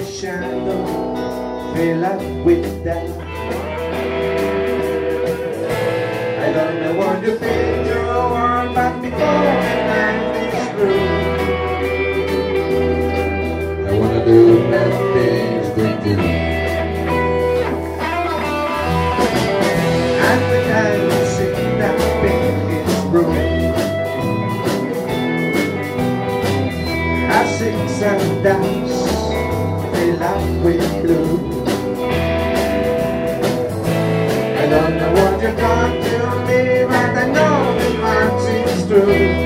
the shadow fill up with doubt. I don't know what you think you're on, but before the night is through, I wanna do bad things with you. And the time you sing that pink is broken, I sing some dance fill up with blue. I don't know what you're going to me, but I know the march is true.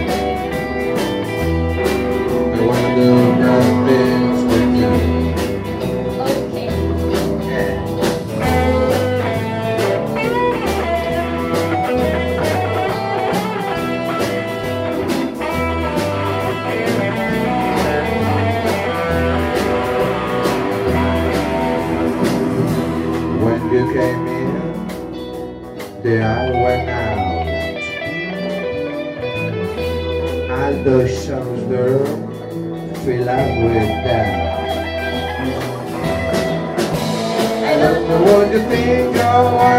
I wanna do bad things with you. Okay. Yeah. When you came in, the I went out. All those songs, girl, fill up with that. I don't know what you think of.